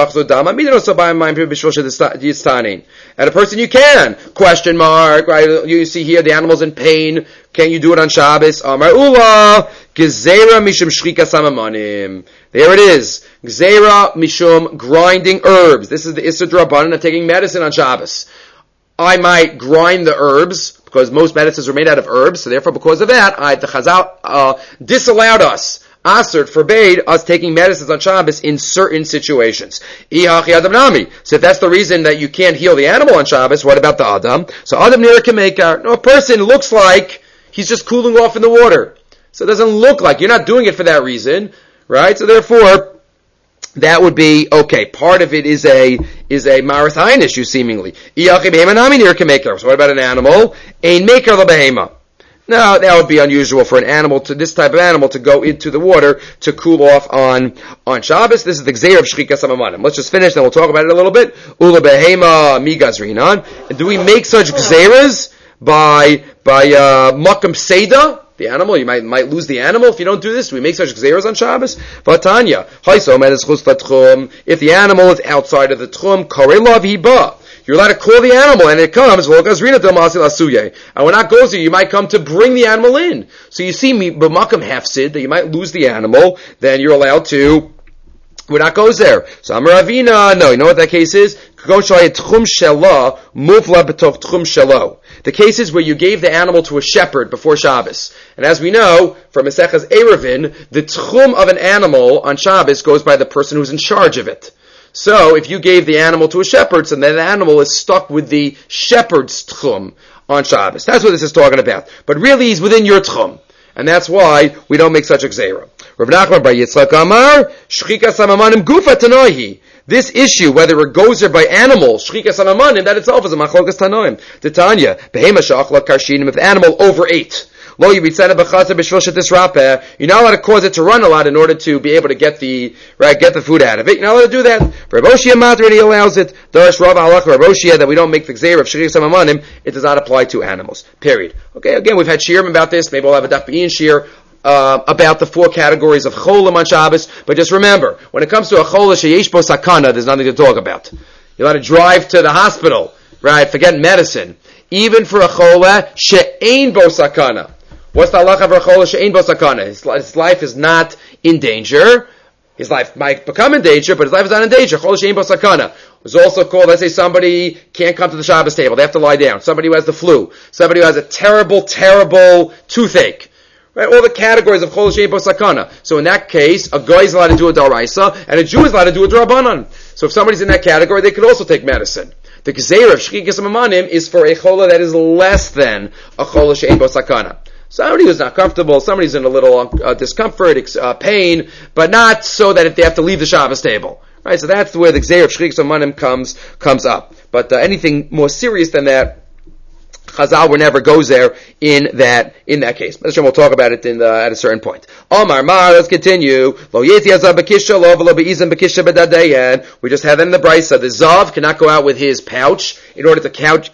Speaker 1: person you can. Question mark. Right? You see here the animal's in pain. Can you do it on Shabbos? Amar ula gezera mishum shrika samamanim. There it is. Gezera mishum grinding herbs. This is the Issur D'Rabbanan of taking medicine on Shabbos. I might grind the herbs because most medicines are made out of herbs. So therefore, because of that, the Chazal disallowed us. Asert forbade us taking medicines on Shabbos in certain situations. So if that's the reason that you can't heal the animal on Shabbos, what about the Adam? So Adam nira kamekar. No, a person looks like he's just cooling off in the water. So it doesn't look like you're not doing it for that reason, right? So therefore, that would be okay. Part of it is a marathain issue, seemingly. So what about an animal? Ein maker la behema. Now, that would be unusual for this type of animal to go into the water to cool off on Shabbos. This is the Gzeir of Shchika Samamanim. Let's just finish, then we'll talk about it a little bit. Ula behema migazrinan. And do we make such Gzeiras by Makam Seda? The animal, you might lose the animal if you don't do this. Do we make such Gzeiras on Shabbos? Vatanya. If the animal is outside of the Tchum, Karelav Hiba. You're allowed to call the animal, and it comes. And when that goes to you might come to bring the animal in. So you see, b'makam hefsid, that you might lose the animal, then you're allowed to would not go there. So Amar Avina, no, you know what that case is? The case is where you gave the animal to a shepherd before Shabbos. And as we know, from Maseches Eruvin, the tchum of an animal on Shabbos goes by the person who's in charge of it. So if you gave the animal to a shepherd, so then the animal is stuck with the shepherd's tchum on Shabbos. That's what this is talking about. But really he's within your tchum. And that's why we don't make such a gzeira. Rav Nachman bar Yitzchak Amar, Shchika Samamanim Gufa Tanoihi. This issue, whether it goes there by animal, Shchika Samamanim, that itself is a machlokas Tanoim. Titanya, Behema Shachla Karshinim, if the animal overate. Lo Yibitzana B'chasa B'shvil Shetis Rapeh. You're not allowed to cause it to run a lot in order to be able to get the food out of it. You're not allowed to do that. For Rav Oshia Matar, he allows it. Darash Rav Halach Rav Oshia, that we don't make the gzeira of Shchika Samamanim, it does not apply to animals. Period. Okay, again, we've had shiurim about this. Maybe we'll have a Daf B'in shiur about the 4 categories of cholim on Shabbos. But just remember, when it comes to a cholah sheyesh bo sakana, there's nothing to talk about. You're allowed to drive to the hospital, right? Forget medicine. Even for a cholah she'ein bo sakana. What's the halacha for a cholah she'ein bo sakana? His life is not in danger. His life might become in danger, but his life is not in danger. Cholah she'ein bo sakana was also called, let's say somebody can't come to the Shabbos table. They have to lie down. Somebody who has the flu. Somebody who has a terrible, terrible toothache. Right, all the categories of chol she'ein bo sakana. So in that case, a guy is allowed to do a daraisa, and a Jew is allowed to do a drabanan. So if somebody's in that category, they could also take medicine. The gezeira of shchikas mamanim is for a chola that is less than a chol she'ein bo sakana. Somebody who's not comfortable, somebody's in a little discomfort, pain, but not so that if they have to leave the Shabbos table. Right, so that's where the gezeira of shchikas mamanim comes up. But anything more serious than that, Chazal never goes there in that case. We'll talk about it at a certain point. Omar Mar, let's continue. We just have that in the Brisa. The Zav cannot go out with his pouch in order to catch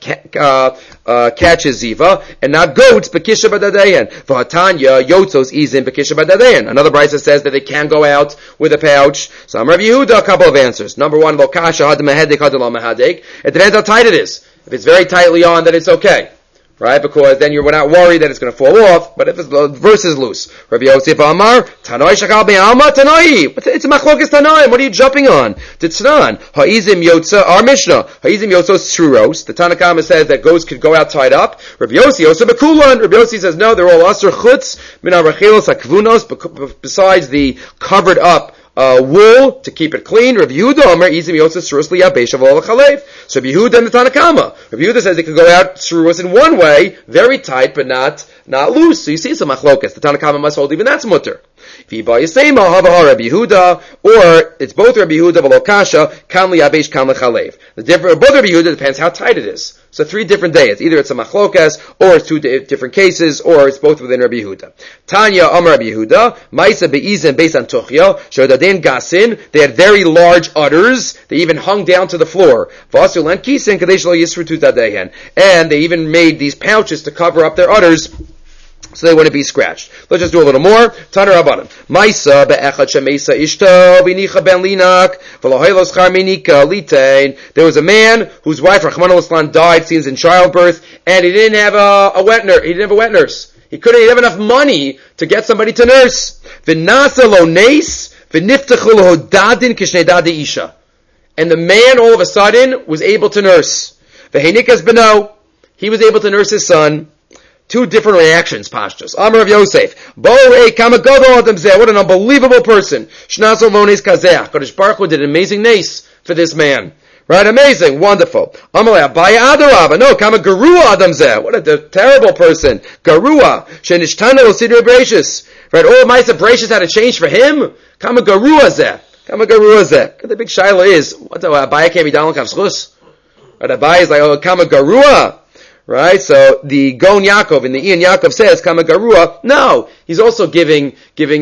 Speaker 1: his ziva, and not goats bekisha b'dadeyan. V'hatanya yotzos izin bekisha b'dadeyan. Another Brisa says that they can go out with a pouch. So Amar Rav Yehuda, a couple of answers. Number one, lo kasha had mehedek had lo mehedek. It depends how tight it is. If it's very tightly on, then it's okay. Right? Because then we're not worried that it's going to fall off, but if the verse is loose. Rabbi Yosef Amar, Tanoi Shakal Be'alma Tanoi. It's a machlokas Tanoim. What are you jumping on? Titznan, Ha'izim Yotza, our Mishnah, Ha'izim Yotza Sruros. The Tanna Kama says that goats could go out tied up. Rabbi Yossi Yosef Bekulan. Rabbi Yossi says no, they're all Asr Chutz, Min HaRachelos HaKvunos, besides the covered up wool to keep it clean. Rabbi Yehuda Omer Izim Yosef Surus Liyabesh of All Chalev. So Rabbi Yehuda and the Tanna Kama. Rabbi Yehuda says it could go out surus in one way, very tight, but not loose. So you see it's a machlokas. The Tanna Kama must hold even that's mutter. If you buy a same Rabbi Yehuda, or it's both Rabbi Yehuda v'lo kasha, kan liyabesh kan lechalev. The different both Rabbi Yehuda depends how tight it is. So 3 different days. Either it's a machlokas, or it's 2 different cases, or it's both within Rabbi Yehuda. Tanya Amar Rabbi Yehuda, Maisa be'izin beis antuchya, shodaden gasin. They had very large udders. They even hung down to the floor. V'asul and kisin kadesh lo yisru tutadehen. And they even made these pouches to cover up their udders, so they wouldn't be scratched. Let's just do a little more. Taner Rabbanan. Maisa be'echad shemeisa ishto b'nicha ben linak v'lohaylos char minika litain. There was a man whose wife, Rachmana litzlan, died, seems in childbirth, and he didn't have a wet nurse. He didn't have a wet nurse. He couldn't have enough money to get somebody to nurse. V'nasa lo neis v'niftachu lo dadin kishnei dadi isha. And the man all of a sudden was able to nurse. V'heinikas beno. He was able to nurse his son. 2 different reactions, pashtus. Amar of Yosef. What an unbelievable person. Shnazol lones kazeach. Kodesh Baruch Hu did an amazing nace for this man. Right? Amazing. Wonderful. Amar Abaya Adarava. No, kama garua adam zeh. What a terrible person. Garua. Shenishtana lo sidre bracious. Right? All Maisa bracious had to change for him. Kama garua zeh. Kama garua zeh. The big shaila is, what Abaya can't be down kavschus? Right? Abaya is like, oh, kama garua. Right? So the Gon Yaakov in the Ian Yaakov says, Kama Garua. No, he's also giving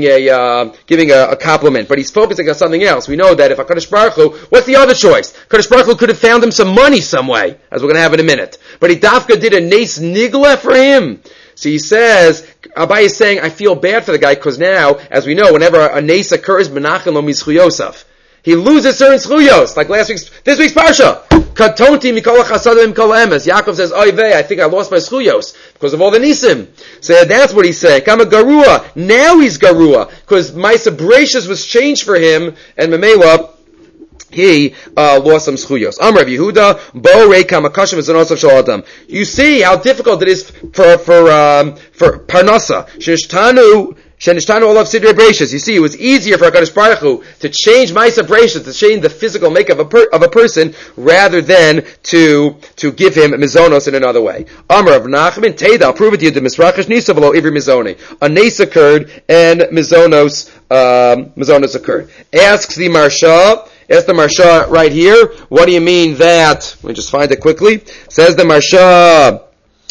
Speaker 1: a compliment, but he's focusing on something else. We know that if HaKadosh Baruch Hu, what's the other choice? HaKadosh Baruch Hu could have found him some money some way, as we're going to have in a minute. But he dafka did a nes nigla for him. So he says, Abai is saying, I feel bad for the guy, because now, as we know, whenever a nes occurs, Menachem lo mizchuyosaf. He loses certain zchuyos, like this week's parsha. Katonti mikol chasadim mikol emes. Yaakov says, oy vey, I think I lost my schuyos because of all the nisim. So that's what he's saying. Kama garua. Now he's garua because Maisa Bereshis was changed for him, and Memela, he lost some schuyos. Amar Rav Yehuda, bo rei kamakashim v'zanosav shel adam. You see how difficult it is for parnasa. Shenishhtanu olav sidrei breishis. You see, it was easier for HaKadosh Baruch Hu to change Maisa Bereshis, to change the physical makeup of a person, rather than to give him mizonos in another way. Amar Rav Nachman, Teda, I'll prove it to you, the misrachish nisa v'lo ivri mizone. A nes occurred, and mizonos occurred. Asks the Marsha, Ask the Marsha right here, what do you mean that? Let me just find it quickly. Says the Marsha,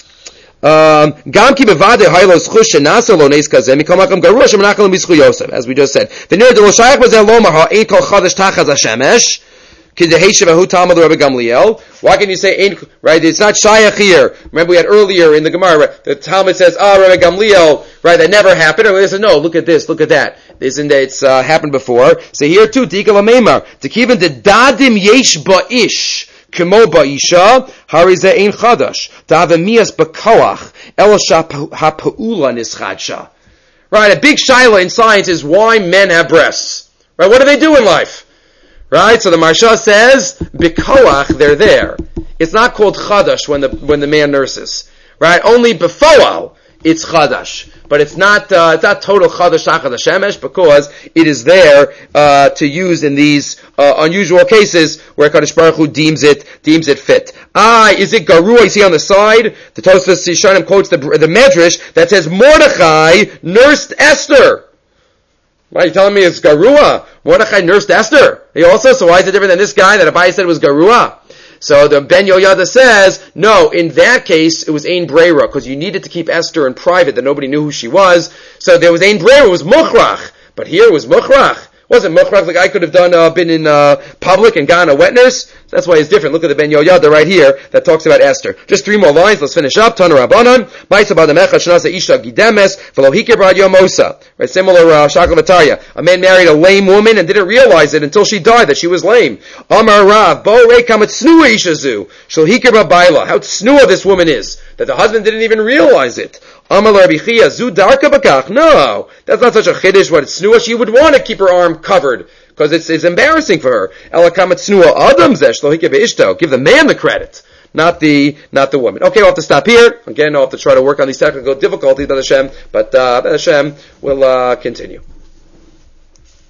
Speaker 1: as we just said. The near the Loshayach was Elomar, ain't called Chadash Tachaz Hashemesh. Why can you say ain't, right? It's not Shayach here. Remember we had earlier in the Gemara, right? The Talmud says, Rabbi Gamliel, right, that never happened. Or they said, no, look at this, look at that. It's happened before. So here too, Tika Lamemar, Tekivin the Dadim Yesh Ba'ish, Kemo Ba'isha, Harize Ein Chadash, Davamias Ba'koach, Elisha Ha'pa'ula Nischadsha. Right, a big shaila in science is why men have breasts. Right, what do they do in life? Right, so the Marsha says, B'koach, they're there. It's not called Chadash when the man nurses. Right, only B'foal, it's Chadash. But it's not total Chadash Tachas Hashemesh, because it is there, to use in these, unusual cases where Kadosh Baruch Hu deems it fit. Is it Garua? You see on the side, the Tosfos Yishanim quotes the Medrash that says, Mordechai nursed Esther. Why are you telling me it's Garua? Mordechai nursed Esther. He also, so why is it different than this guy that Abai said was Garua? So the Ben Yoyada says, no, in that case, it was Ein Breira, because you needed to keep Esther in private, that nobody knew who she was. So there was Ein Breira, it was Mukhrach. But here it was Mukhrach. Wasn't Mukhrach like I could have been in public and gotten a wet nurse? That's why it's different. Look at the Ben Yoyada right here that talks about Esther. Just 3 more lines. Let's finish up. Tana Rabbanan. Ma'isa b'adamecha shenasa isha gidemes v'lo hikir b'ad yomosa. Right, similar Shakal V'tarya. A man married a lame woman and didn't realize it until she died that she was lame. Amar Rav bo rei kamat snua ishazu shel hikir b'bayla. How snua this woman is that the husband didn't even realize it. Amar Rabbi Chia zu darka b'kach. No, that's not such a chiddush. What it's snua, she would want to keep her arm covered, because it's embarrassing for her. Give the man the credit, not the woman. Okay, we'll have to stop here. Again, I'll have to try to work on these technical difficulties, but Hashem will continue.